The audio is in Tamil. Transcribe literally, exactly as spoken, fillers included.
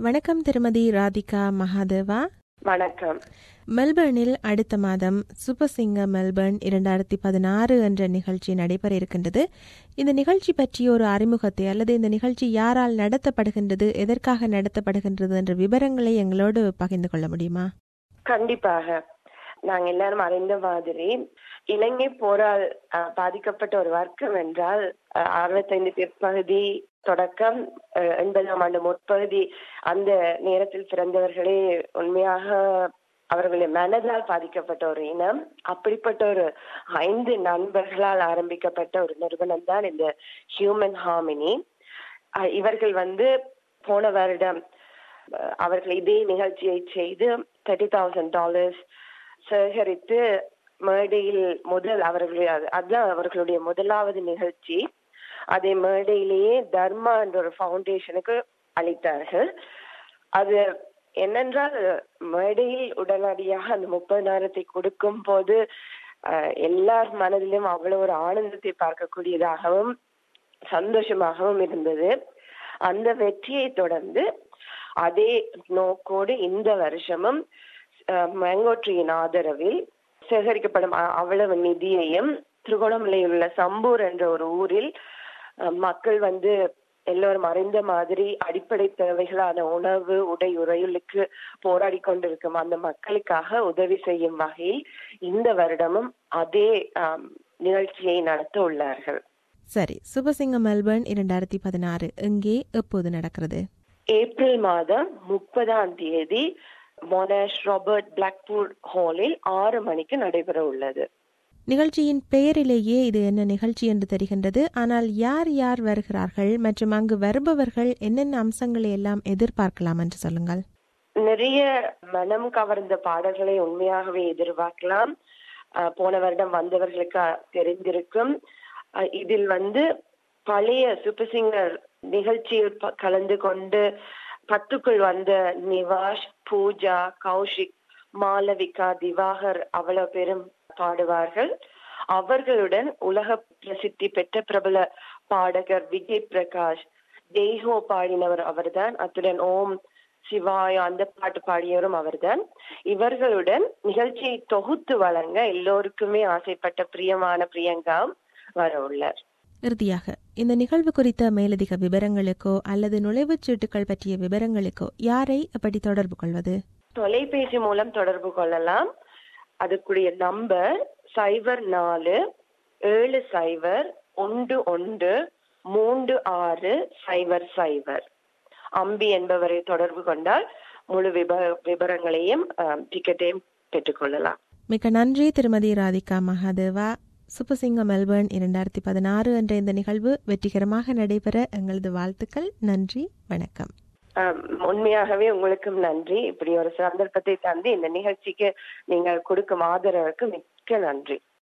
வணக்கம் திருமதி ராதிகா மகாதேவா. வணக்கம். மெல்பர்னில் அடுத்த மாதம் சூப்பர் சிங்கர் மெல்பர்ன் இரண்டாயிரத்தி பதினாறு என்ற நிகழ்ச்சி நடைபெற இருக்கின்றது. இந்த நிகழ்ச்சி பற்றிய ஒரு அறிமுகத்தை அல்லது இந்த நிகழ்ச்சி யாரால் நடத்தப்படுகின்றது, எதற்காக நடத்தப்படுகின்றது என்ற விவரங்களை எங்களோடு பகிர்ந்து கொள்ள முடியுமா? கண்டிப்பாக. நாங்க எல்லாரும் அறிந்த மாதிரி இலங்கை போரால் பாதிக்கப்பட்ட ஒரு வர்க்கம் என்றால் அறுபத்தைந்து பிற்பகுதி தொடக்கம் எண்பதாம் ஆண்டு முற்பகுதி அந்த நேரத்தில் பிறந்தவர்களே உண்மையாக அவர்களுடைய மனதால் பாதிக்கப்பட்ட ஒரு இனம். அப்படிப்பட்ட ஒரு ஐந்து நண்பர்களால் ஆரம்பிக்கப்பட்ட ஒரு நிறுவனம் தான் இந்த ஹியூமன் ஹார்மனி. இவர்கள் வந்து போன வருடம் அவர்கள் இதே நிகழ்ச்சியை செய்து தேர்ட்டி தௌசண்ட் டாலர்ஸ் சேகரித்து மேடையில் முதல் அவர்களுடைய அதுதான் அவர்களுடைய முதலாவது நிகழ்ச்சி. அதே மேடையிலேயே தர்மா என்ற ஒரு ஃபவுண்டேஷனுக்கு அளித்தார்கள். அது என்னென்றால் மேடையில் உடனடியாக அந்த முப்பதாயிரத்தை கொடுக்கும் போது எல்லார் மனதிலும் அவ்வளவு ஒரு ஆனந்தத்தை பார்க்கக்கூடியதாகவும் சந்தோஷமாகவும் இருந்தது. அந்த வெற்றியை தொடர்ந்து அதே நோக்கோடு இந்த வருஷமும் மேங்கோட்ரியின் ஆதரவில் சேகரிக்கப்படும் அவ்வளவு நிதியையும் திருகோணமலையில் உள்ள சம்பூர் என்ற ஒரு ஊரில் மக்கள் வந்து எல்லோரும் அறிந்த மாதிரி அடிப்படை தேவைகளான உணவு, உடை, உறையுளுக்கு போராடி கொண்டிருக்கும் அந்த மக்களுக்காக உதவி செய்யும் வகையில் இந்த வருடமும் அதே நிகழ்ச்சியை நடத்த உள்ளார்கள். சரி, சூப்பர் சிங்கர் மெல்பர்ன் இரண்டாயிரத்தி பதினாறு எங்கே எப்போது நடக்கிறது? ஏப்ரல் மாதம் முப்பதாம் தேதி மொனாஷ் ராபர்ட் பிளாக்பூர் ஹாலில் ஆறு மணிக்கு நடைபெற உள்ளது. நிகழ்ச்சியின் பெயரிலேயே இது என்ன நிகழ்ச்சி என்று தெரிகின்றது. ஆனால் யார் யார் வருகிறார்கள் மற்றும் அங்கு வருபவர்கள் என்னென்ன அம்சங்களை எல்லாம் எதிர்பார்க்கலாம் என்று சொல்லுங்கள். நிறைய மனம் கவர்ந்த பாடல்களை உண்மையாகவே எதிர்பார்க்கலாம். போன வருடம் வந்தவர்களுக்கு தெரிந்திருக்கும். இதில் வந்து பழைய சூப்பர் சிங்கர் நிகழ்ச்சியில் கலந்து கொண்டு பத்துக்குள் வந்த நிவாஷ், பூஜா, கௌஷிக், மாலவிகா, திவாகர் அவ்வளவு பேரும் பாடுவார்கள். அவர்களுடன் உலக பிரசித்தி பெற்ற பிரபல பாடகர் விஜய் பிரகாஷ், தேஹோ பாடினவர் அவர்தான். அத்துடன் ஓம் சிவாய அந்த பாட்டு பாடியவரும் அவர்தான். இவர்களுடன் நிகழ்ச்சியை தொகுத்து வழங்க எல்லோருக்குமே ஆசைப்பட்ட பிரியமான பிரியங்கா வர உள்ளார். இறுதியாக இந்த நிகழ்வு குறித்த மேலதிக விவரங்களுக்கோ அல்லது நுழைவுச் சீட்டுகள் பற்றிய விவரங்களுக்கோ யாரை எப்படி தொடர்பு கொள்வது? தொலைபேசி மூலம் தொடர்பு கொள்ளலாம். அதுக்குரிய நம்பர் சைபர் நாலு ஏழு சைபர் ஒன்று ஒன்று மூன்று ஆறு சைபர் சைபர். அம்பி என்பவரை தொடர்பு கொண்டால் முழு விபரங்களையும் டிக்கெட்டையும் பெற்றுக்கொள்ளலாம். மிக்க நன்றி திருமதி Radhika Mahadeva. Super singer Melbourne இரண்டாயிரத்தி பதினாறு என்ற இந்த நிகழ்வு வெற்றிகரமாக நடைபெற எங்களது வாழ்த்துக்கள். நன்றி, வணக்கம். உண்மையாகவே உங்களுக்கும் நன்றி. இப்படி ஒரு சந்தர்ப்பத்தை தந்து இந்த நிகழ்ச்சிக்கு நீங்கள் கொடுக்கும் ஆதரவுக்கு மிக்க நன்றி.